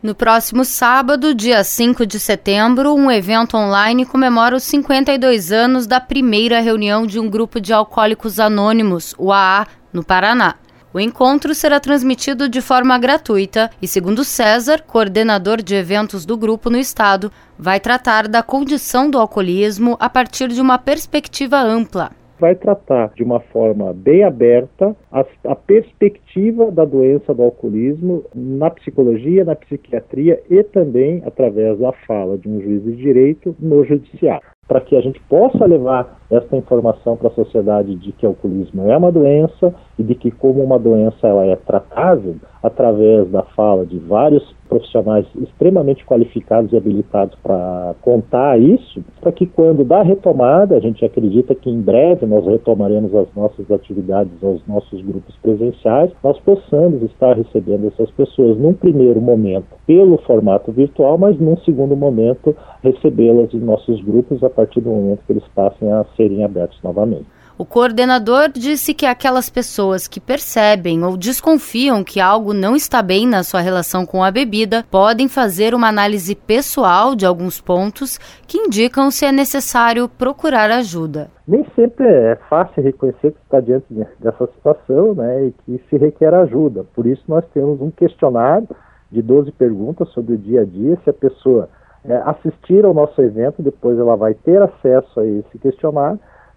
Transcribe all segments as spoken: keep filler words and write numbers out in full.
No próximo sábado, dia cinco de setembro, um evento online comemora os cinquenta e dois anos da primeira reunião de um grupo de alcoólicos anônimos, o A A, no Paraná. O encontro será transmitido de forma gratuita e, segundo César, coordenador de eventos do grupo no estado, vai tratar da condição do alcoolismo a partir de uma perspectiva ampla. Vai tratar de uma forma bem aberta a, a perspectiva da doença do alcoolismo na psicologia, na psiquiatria e também através da fala de um juiz de direito no judiciário, para que a gente possa levar esta informação para a sociedade de que o alcoolismo é uma doença e de que, como uma doença, ela é tratável através da fala de vários profissionais extremamente qualificados e habilitados para contar isso, para que quando dá retomada, a gente acredita que em breve nós retomaremos as nossas atividades aos nossos grupos presenciais, nós possamos estar recebendo essas pessoas num primeiro momento pelo formato virtual, mas num segundo momento recebê-las em nossos grupos a partir do momento que eles passem a serem abertos novamente. O coordenador disse que aquelas pessoas que percebem ou desconfiam que algo não está bem na sua relação com a bebida podem fazer uma análise pessoal de alguns pontos que indicam se é necessário procurar ajuda. Nem sempre é fácil reconhecer que está diante dessa situação, né, e que se requer ajuda. Por isso nós temos um questionário de doze perguntas sobre o dia a dia. Se a pessoa é, assistir ao nosso evento, depois ela vai ter acesso a esse questionário.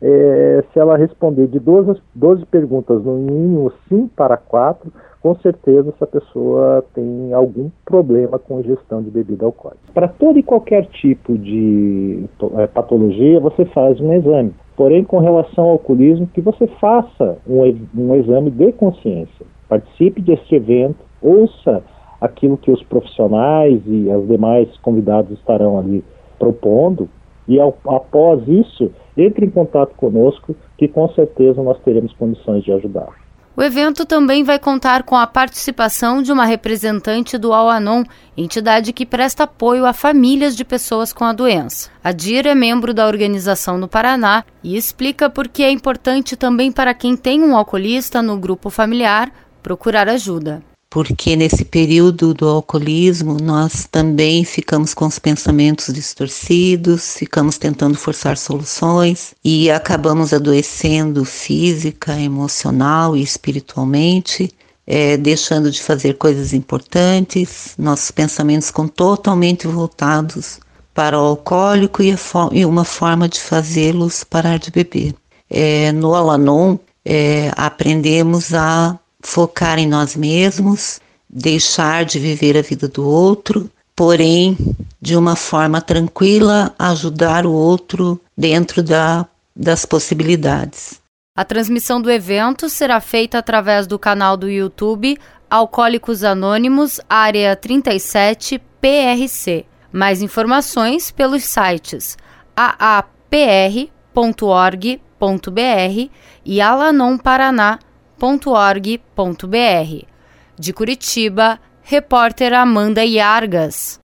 É, se ela responder de doze, doze perguntas no mínimo sim para quatro, com certeza essa pessoa tem algum problema com ingestão de bebida alcoólica. Para todo e qualquer tipo de é, patologia, você faz um exame. Porém, com relação ao alcoolismo, que você faça um, um exame de consciência. Participe deste evento, ouça aquilo que os profissionais e os demais convidados estarão ali propondo, e ao, após isso, entre em contato conosco, que com certeza nós teremos condições de ajudar. O evento também vai contar com a participação de uma representante do Al-Anon, entidade que presta apoio a famílias de pessoas com a doença. A Dir é membro da organização no Paraná e explica por que é importante também para quem tem um alcoolista no grupo familiar procurar ajuda. Porque nesse período do alcoolismo nós também ficamos com os pensamentos distorcidos, ficamos tentando forçar soluções e acabamos adoecendo física, emocional e espiritualmente, é, deixando de fazer coisas importantes, nossos pensamentos ficam totalmente voltados para o alcoólico e, a fo- e uma forma de fazê-los parar de beber. É, no Al-Anon é, aprendemos a focar em nós mesmos, deixar de viver a vida do outro, porém, de uma forma tranquila, ajudar o outro dentro da, das possibilidades. A transmissão do evento será feita através do canal do YouTube Alcoólicos Anônimos, Área trinta e sete, P R C. Mais informações pelos sites a a p r ponto org ponto b r e alanon paraná ponto org ponto b r. De Curitiba, repórter Amanda Iargas.